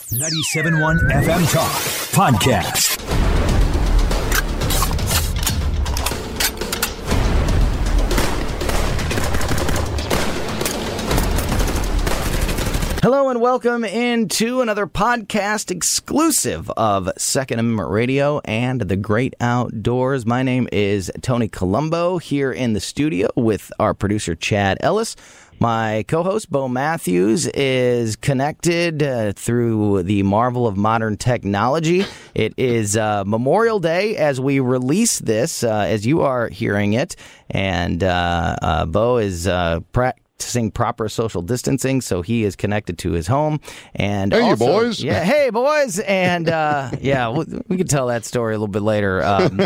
97.1 FM Talk Podcast. Hello and welcome into another podcast exclusive of Second Amendment Radio and the Great Outdoors. My name is Tony Colombo here in the studio with our producer Chad Ellis. My co-host Bo Matthews is connected through the marvel of modern technology. It is Memorial Day as we release this, as you are hearing it, and Bo is practicing proper social distancing, so he is connected to his home. And hey, also, you boys. Yeah, hey, boys. And we can tell that story a little bit later.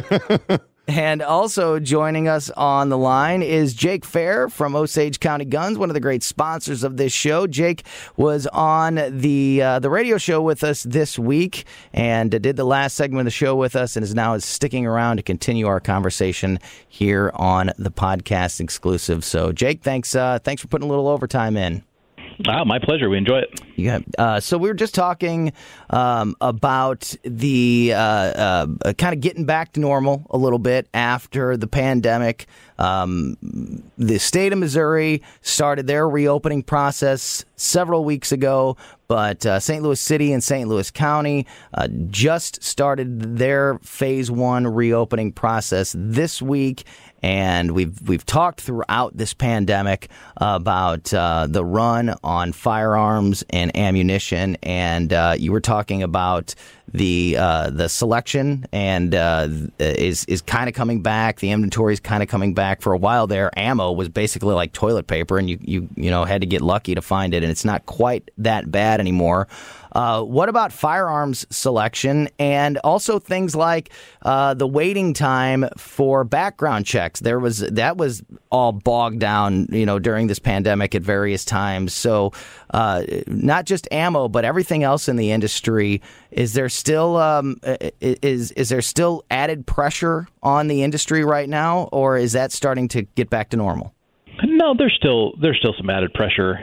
And also joining us on the line is Jake Fair from Osage County Guns, one of the great sponsors of this show. Jake was on the radio show with us this week and did the last segment of the show with us and is now sticking around to continue our conversation here on the podcast exclusive. So, Jake, thanks for putting a little overtime in. Wow, my pleasure. We enjoy it. Yeah. So we were just talking about the kind of getting back to normal a little bit after the pandemic. The state of Missouri started their reopening process several weeks ago, but St. Louis City and St. Louis County just started their phase one reopening process this week. And we've talked throughout this pandemic about the run on firearms and ammunition, and you were talking about the selection and is kind of coming back. The inventory is kind of coming back. For a while there, ammo was basically like toilet paper, and you had to get lucky to find it, and it's not quite that bad anymore. What about firearms selection and also things like the waiting time for background checks? That was all bogged down, during this pandemic at various times. So not just ammo, but everything else in the industry. Is there still is there still added pressure on the industry right now, or is that starting to get back to normal? No, there's still some added pressure.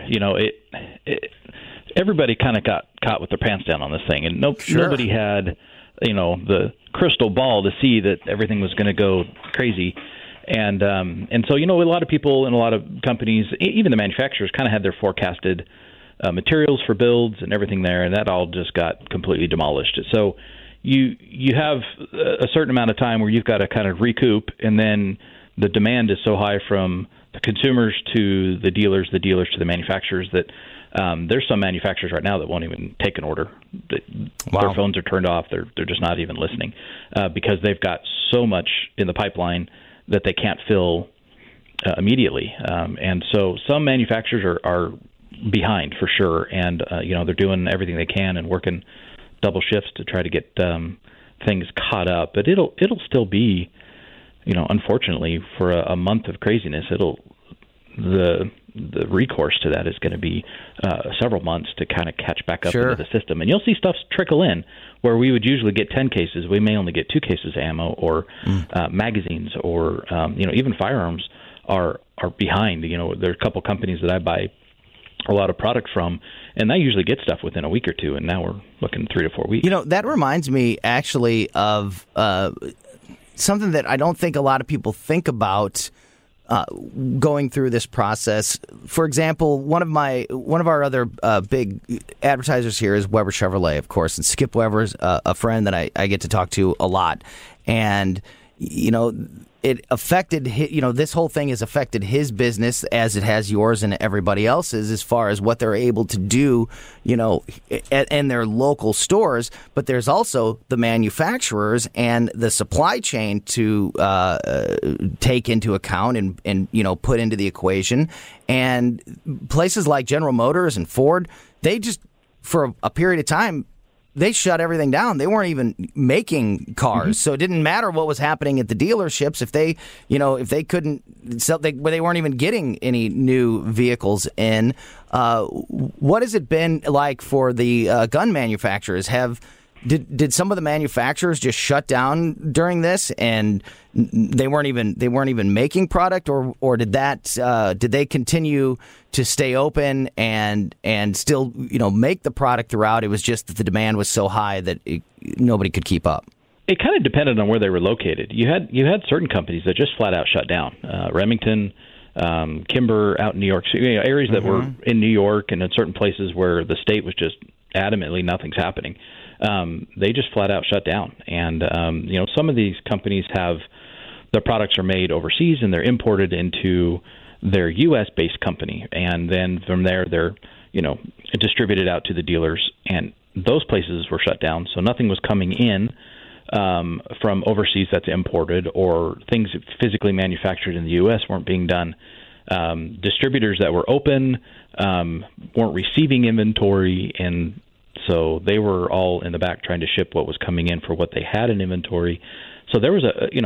Everybody kind of got caught with their pants down on this thing, and nobody had, the crystal ball to see that everything was going to go crazy. And so, a lot of people and a lot of companies, even the manufacturers, kind of had their forecasted materials for builds and everything there, and that all just got completely demolished. So you have a certain amount of time where you've got to kind of recoup, and then the demand is so high from the consumers to the dealers to the manufacturers that there's some manufacturers right now that won't even take an order. Wow. Their phones are turned off. They're just not even listening because they've got so much in the pipeline that they can't fill immediately. And so some manufacturers are behind for sure, and they're doing everything they can and working double shifts to try to get things caught up. But it'll still be, unfortunately, for a month of craziness, the recourse to that is going to be several months to kind of catch back up into the system. And you'll see stuff trickle in where we would usually get 10 cases. We may only get 2 cases of ammo or magazines or, even firearms are behind. There are a couple companies that I buy a lot of product from, and I usually get stuff within a week or two, and now we're looking 3 to 4 weeks. That reminds me actually of something that I don't think a lot of people think about going through this process. For example, one of our other big advertisers here is Weber Chevrolet, of course, and Skip Weber's a friend that I get to talk to a lot, and it affected this whole thing has affected his business as it has yours and everybody else's as far as what they're able to do, in their local stores. But there's also the manufacturers and the supply chain to take into account and put into the equation. And places like General Motors and Ford, they just, for a period of time, they shut everything down. They weren't even making cars, so it didn't matter what was happening at the dealerships. If they couldn't sell, they weren't even getting any new vehicles in. What has it been like for the gun manufacturers? Have Did some of the manufacturers just shut down during this, and they weren't even making product, or did they continue to stay open and still make the product throughout? It was just that the demand was so high that nobody could keep up. It kind of depended on where they were located. You had certain companies that just flat out shut down. Remington, Kimber out in New York City, areas that were in New York, and in certain places where the state was just adamantly nothing's happening. They just flat out shut down. And, some of these companies their products are made overseas and they're imported into their U.S.-based company. And then from there, they're, distributed out to the dealers. And those places were shut down. So nothing was coming in from overseas that's imported, or things physically manufactured in the U.S. weren't being done. Distributors that were open weren't receiving inventory, and so they were all in the back trying to ship what was coming in for what they had in inventory. So there was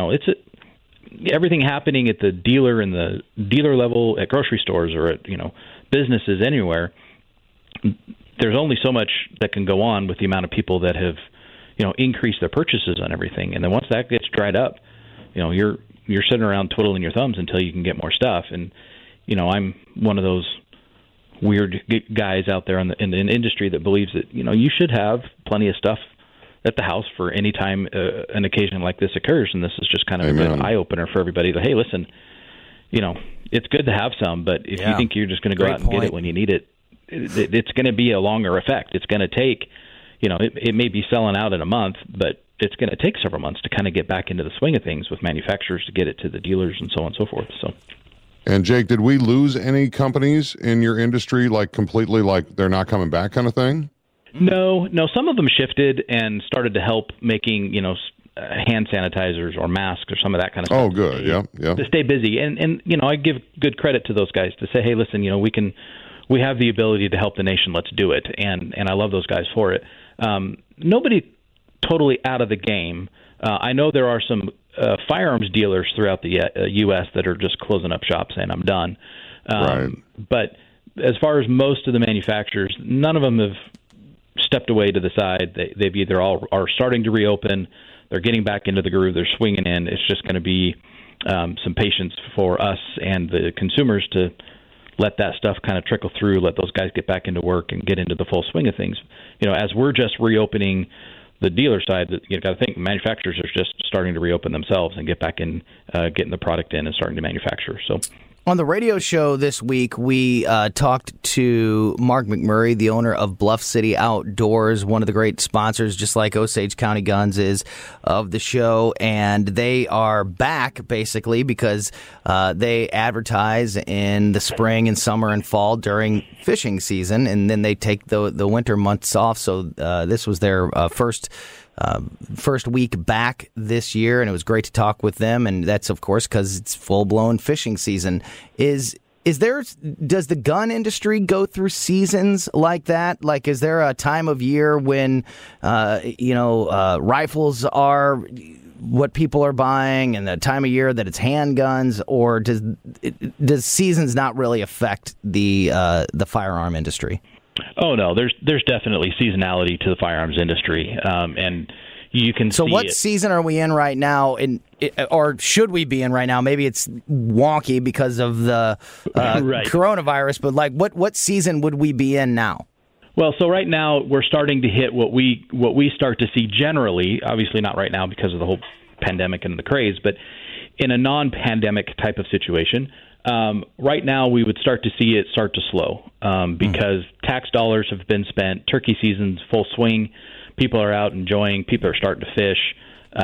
everything happening at the dealer and the dealer level at grocery stores or at businesses anywhere. There's only so much that can go on with the amount of people that have increased their purchases on everything, and then once that gets dried up, you're sitting around twiddling your thumbs until you can get more stuff. And I'm one of those weird guys out there in the industry that believes that you should have plenty of stuff at the house for any time an occasion like this occurs. And this is just kind of a good eye opener for everybody. That, hey, listen, it's good to have some, but if you think you're just going to go out and get it when you need it, it's going to be a longer effect. It's going to take, it may be selling out in a month, but it's going to take several months to kind of get back into the swing of things with manufacturers to get it to the dealers and so on and so forth. So. And Jake, did we lose any companies in your industry, completely, they're not coming back kind of thing? No. Some of them shifted and started to help making, hand sanitizers or masks or some of that kind of stuff. Oh, good. Yeah. To stay busy. And I give good credit to those guys to say, hey, listen, we have the ability to help the nation. Let's do it. And I love those guys for it. Nobody totally out of the game. I know there are some firearms dealers throughout the U.S. that are just closing up shop saying, I'm done. Right. But as far as most of the manufacturers, none of them have stepped away to the side. They've either all are starting to reopen, they're getting back into the groove, they're swinging in. It's just going to be some patience for us and the consumers to let that stuff kind of trickle through, let those guys get back into work and get into the full swing of things. As we're just reopening the dealer side, you got to think manufacturers are just starting to reopen themselves and get back in, getting the product in and starting to manufacture. So. On the radio show this week, we talked to Mark McMurray, the owner of Bluff City Outdoors, one of the great sponsors, just like Osage County Guns is, of the show. And they are back, basically, because they advertise in the spring and summer and fall during fishing season, and then they take the winter months off. So this was their first week back this year, and it was great to talk with them. And that's, of course, because it's full-blown fishing season. Does the gun industry go through seasons like that? Is there a time of year when rifles are what people are buying, and the time of year that it's handguns, or does seasons not really affect the firearm industry? Oh no, there's definitely seasonality to the firearms industry, and you can. So, what season are we in right now, or should we be in right now? Maybe it's wonky because of the right. coronavirus, but what season would we be in now? Well, so right now we're starting to hit what we start to see generally. Obviously, not right now because of the whole pandemic and the craze, but in a non-pandemic type of situation. Right now, we would start to see it start to slow because tax dollars have been spent. Turkey season's full swing. People are out enjoying. People are starting to fish.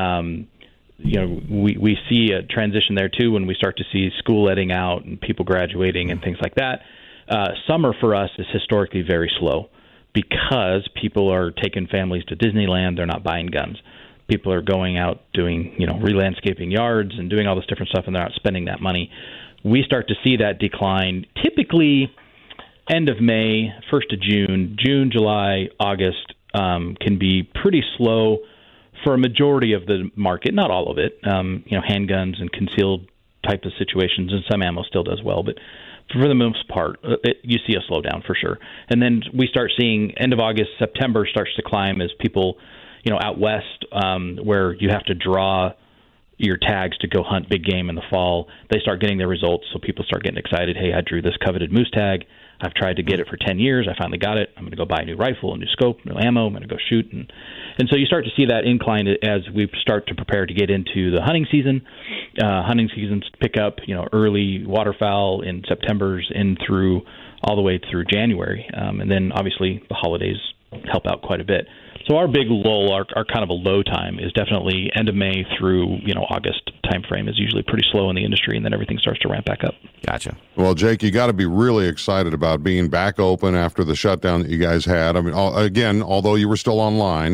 We see a transition there too when we start to see school letting out and people graduating and things like that. Summer for us is historically very slow because people are taking families to Disneyland. They're not buying guns. People are going out doing re-landscaping yards and doing all this different stuff, and they're not spending that money. We start to see that decline typically end of May, 1st of June, July, August can be pretty slow for a majority of the market, not all of it. Handguns and concealed type of situations, and some ammo still does well, but for the most part, you see a slowdown for sure. And then we start seeing end of August, September starts to climb as people out west where you have to draw your tags to go hunt big game in the fall, they start getting their results, so people start getting excited. Hey, I drew this coveted moose tag. I've tried to get it for 10 years. I finally got it. I'm going to go buy a new rifle, a new scope, new ammo. I'm going to go shoot. And so you start to see that incline as we start to prepare to get into the hunting season. Hunting seasons pick up, early waterfowl in September's all the way through January. And then obviously the holidays help out quite a bit. So our big lull, our kind of a low time, is definitely end of May through August timeframe is usually pretty slow in the industry, and then everything starts to ramp back up. Gotcha. Well, Jake, you got to be really excited about being back open after the shutdown that you guys had. I mean, again, although you were still online,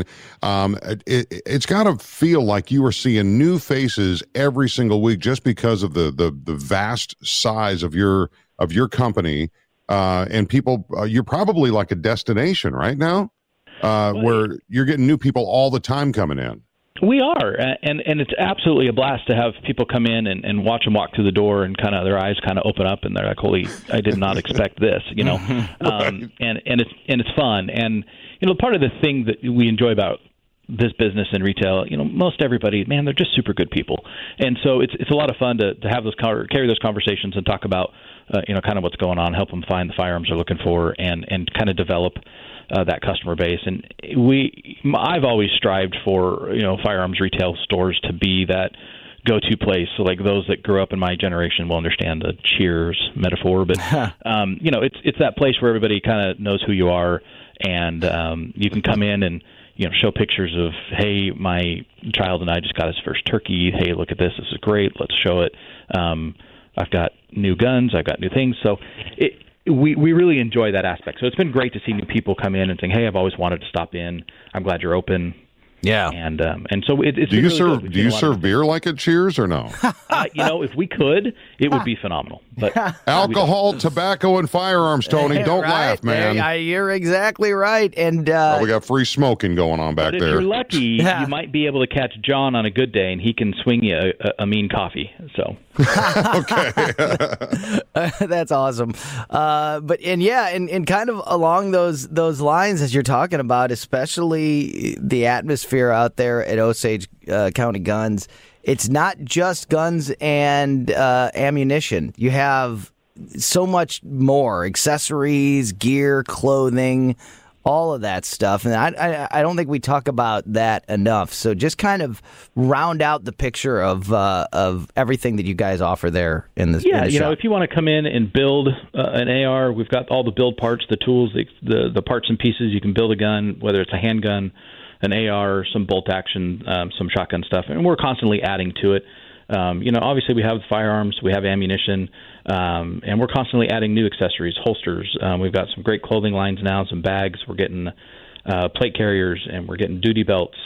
it's got to feel like you are seeing new faces every single week just because of the vast size of your company, and people. You're probably like a destination right now. Where you're getting new people all the time coming in. We are, and it's absolutely a blast to have people come in and watch them walk through the door and kind of their eyes kind of open up and they're like, "Holy, I did not expect this," Right. And it's fun, and part of the thing that we enjoy about this business and retail, most everybody, man, they're just super good people, and so it's a lot of fun to have carry those conversations and talk about kind of what's going on, help them find the firearms they're looking for, and kind of develop that customer base. And I've always strived for firearms retail stores to be that go-to place. So like those that grew up in my generation will understand the Cheers metaphor, but it's that place where everybody kind of knows who you are, and you can come in and show pictures of, hey, my child and I just got his first turkey. Hey, look at this. This is great. Let's show it. I've got new guns. I've got new things. So we really enjoy that aspect. So it's been great to see new people come in and saying, hey, I've always wanted to stop in. I'm glad you're open. Yeah. And so it's do you really serve beer like at Cheers or no? If we could, it would be phenomenal. But alcohol, tobacco, and firearms, Tony. Don't laugh, man. You're exactly right. And we got free smoking going on back there. If you're lucky, you might be able to catch John on a good day, and he can swing you a mean coffee. So okay, that's awesome. And kind of along those lines, as you're talking about, especially the atmosphere out there at Osage County Guns, it's not just guns and ammunition. You have so much more: accessories, gear, clothing, all of that stuff. And I don't think we talk about that enough. So just kind of round out the picture of everything that you guys offer there in the shop. If you want to come in and build an AR, we've got all the build parts, the tools, the parts and pieces. You can build a gun, whether it's a handgun, an AR, some bolt action, some shotgun stuff, and we're constantly adding to it. Obviously we have firearms, we have ammunition, and we're constantly adding new accessories, holsters. We've got some great clothing lines now, some bags. We're getting plate carriers, and we're getting duty belts.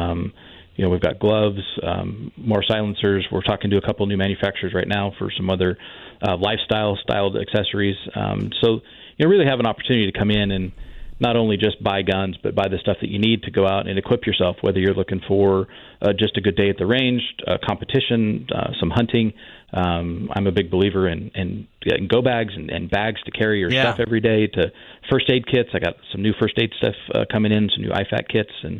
We've got gloves, more silencers. We're talking to a couple new manufacturers right now for some other lifestyle-styled accessories. So you really have an opportunity to come in and not only just buy guns, but buy the stuff that you need to go out and equip yourself, whether you're looking for just a good day at the range, competition, some hunting. I'm a big believer in getting go bags and bags to carry your stuff every day, to first aid kits. I got some new first aid stuff coming in, some new IFAK kits. And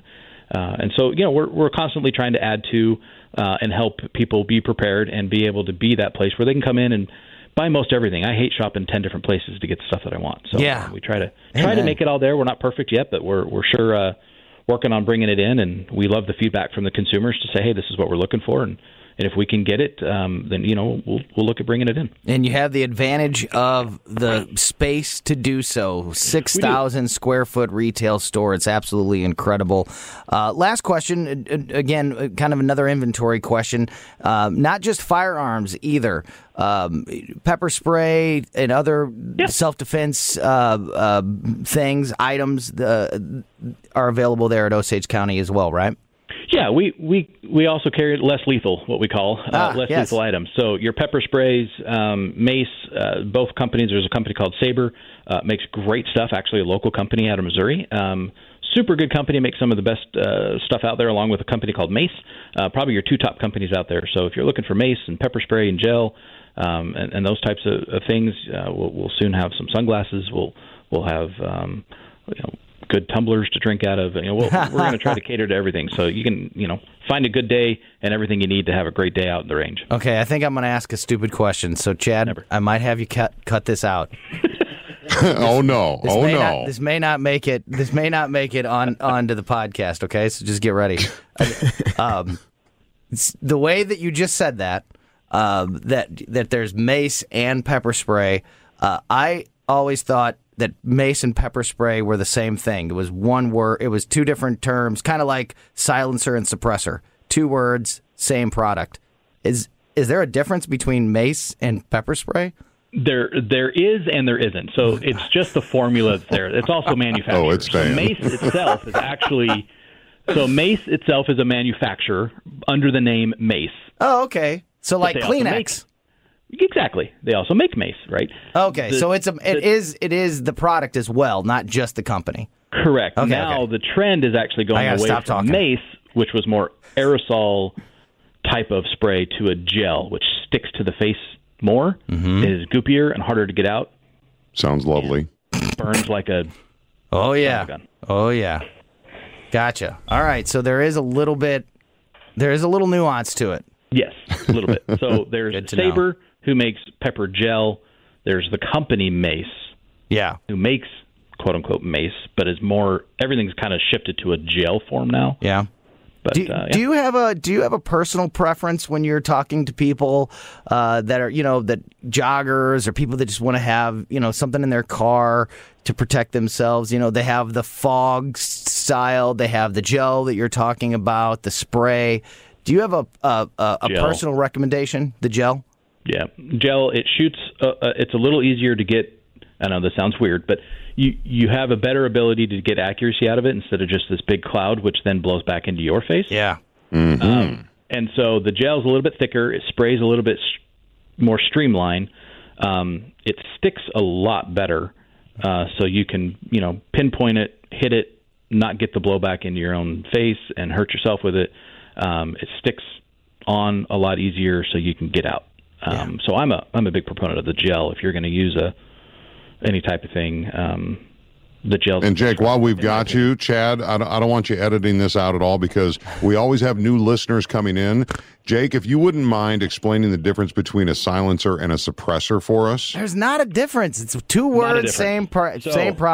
so, we're constantly trying to add to and help people be prepared and be able to be that place where they can come in and buy most everything. I hate shopping 10 different places to get the stuff that I want. So we try to make it all there. We're not perfect yet, but we're sure working on bringing it in, and we love the feedback from the consumers to say, hey, this is what we're looking for, and if we can get it, then we'll look at bringing it in. And you have the advantage of the space to do so. 6,000 square foot retail store. It's absolutely incredible. Last question, again, kind of another inventory question. Not just firearms either. Pepper spray and other self-defense things, items are available there at Osage County as well, right? Yeah, we also carry less lethal, what we call lethal items. So your pepper sprays, mace, both companies. There's a company called Saber, makes great stuff. Actually, a local company out of Missouri. Super good company, makes some of the best stuff out there, along with a company called Mace. Probably your two top companies out there. So if you're looking for mace and pepper spray and gel and those types of things, we'll soon have some sunglasses. We'll have good tumblers to drink out of. We're going to try to cater to everything, so you can find a good day and everything you need to have a great day out in the range. Okay, I think I'm going to ask a stupid question. So, Chad, Never. I might have you cut this out. Oh no! This may not make it. This may not make it onto the podcast. Okay, so just get ready. The way that you just said that there's mace and pepper spray. I always thought that mace and pepper spray were the same thing. It was one word. It was two different terms, kind of like silencer and suppressor. 2 words, same product. Is there a difference between mace and pepper spray? There is and there isn't. So it's just the formula that's there. It's also manufactured. Oh, it's so mace itself is actually. So mace itself is a manufacturer under the name Mace. Oh, okay. So like they also Kleenex. Exactly. They also make mace, right? Okay, so it is the product as well, not just the company. Correct. Okay, now the trend is actually going away from talking. mace, which was more aerosol type of spray, to a gel, which sticks to the face more. Mm-hmm. It is goopier and harder to get out. Sounds lovely. Burns like a Oh yeah. gun. Oh yeah. Gotcha. All right, so there is a little nuance to it. Yes, a little bit. So there's Good to Sabre, know. who makes pepper gel. There's the company Mace, Yeah. who makes quote unquote mace, but is more, everything's kind of shifted to a gel form now. Yeah. But Do you have a personal preference when you're talking to people that are that joggers or people that just want to have something in their car to protect themselves? They have the fog style, they have the gel that you're talking about, the spray. Do you have a personal recommendation? The gel? Yeah, gel. It shoots. It's a little easier to get. I know this sounds weird, but you have a better ability to get accuracy out of it instead of just this big cloud, which then blows back into your face. Yeah. Mm-hmm. And so the gel's a little bit thicker. It sprays a little bit more streamlined. It sticks a lot better, so you can pinpoint it, hit it, not get the blowback into your own face and hurt yourself with it. It sticks on a lot easier, so you can get out. So I'm a big proponent of the gel. If you're going to use any type of thing, the gel. And Jake, while we've got you, Chad, I don't want you editing this out at all because we always have new listeners coming in. Jake, if you wouldn't mind explaining the difference between a silencer and a suppressor for us. There's not a difference. It's 2 words, same product.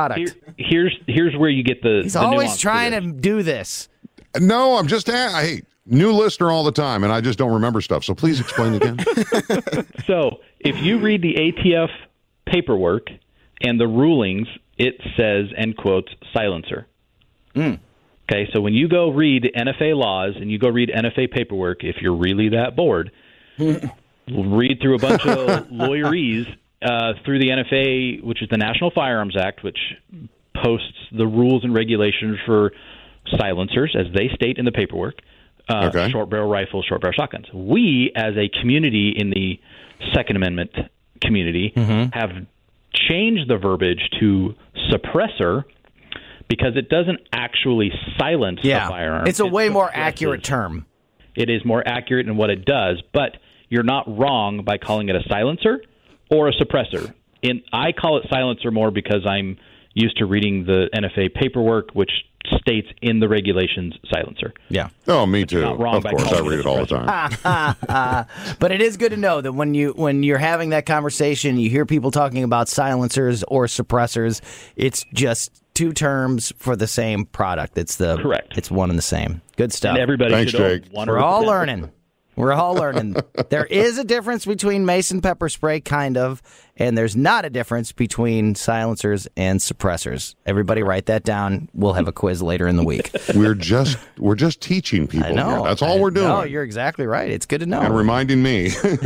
Here's where you get the. He's the always nuance trying to to do this. No, I'm just new listener all the time, and I just don't remember stuff. So please explain again. So if you read the ATF paperwork and the rulings, it says, end quotes, silencer. Okay, so when you go read NFA laws and you go read NFA paperwork, if you're really that bored, read through a bunch of lawyerese through the NFA, which is the National Firearms Act, which posts the rules and regulations for silencers, as they state in the paperwork, short barrel rifles, short barrel shotguns. We, as a community in the Second Amendment community, have changed the verbiage to suppressor because it doesn't actually silence the firearm. It's a way more accurate term. It is more accurate in what it does, but you're not wrong by calling it a silencer or a suppressor. I call it silencer more because I'm used to reading the NFA paperwork, which states in the regulations silencer. Yeah. Oh, me too. Not wrong of by course, I calling read it it all the time. But it is good to know that when you're having that conversation, you hear people talking about silencers or suppressors, it's just 2 terms for the same product. Correct. It's one and the same. Good stuff. And everybody Thanks, should know Jake. 100%. We're all learning. We're all learning. There is a difference between mace and pepper spray, kind of, and there's not a difference between silencers and suppressors. Everybody write that down. We'll have a quiz later in the week. We're just teaching people. I know. Here. That's all we're doing. No, you're exactly right. It's good to know. And reminding me.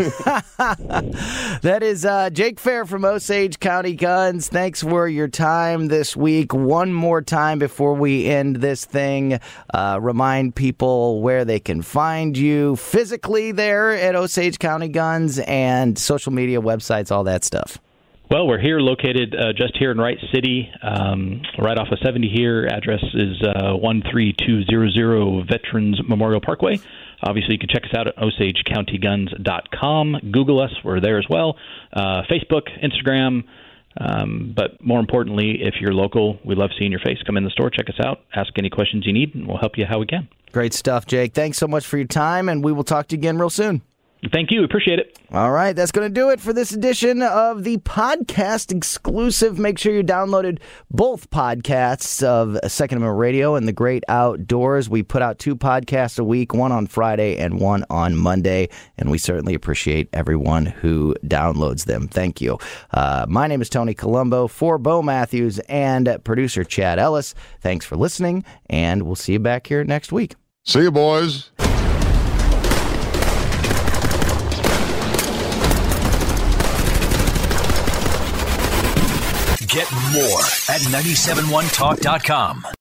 That is Jake Fair from Osage County Guns. Thanks for your time this week. One more time before we end this thing, remind people where they can find you physically there at Osage County Guns and social media, websites, all that stuff. Well, we're here located just here in Wright City, right off of 70 here. Address is 13200 Veterans Memorial Parkway. Obviously, you can check us out at OsageCountyGuns.com. Google us. We're there as well. Facebook, Instagram, But more importantly, if you're local, we love seeing your face. Come in the store, check us out, ask any questions you need, and we'll help you how we can. Great stuff, Jake. Thanks so much for your time, and we will talk to you again real soon. Thank you. Appreciate it. All right. That's going to do it for this edition of the podcast exclusive. Make sure you downloaded both podcasts of Second Amendment Radio and The Great Outdoors. We put out 2 podcasts a week, one on Friday and one on Monday, and we certainly appreciate everyone who downloads them. Thank you. My name is Tony Colombo for Bo Matthews and producer Chad Ellis. Thanks for listening, and we'll see you back here next week. See you, boys. Get more at 971talk.com.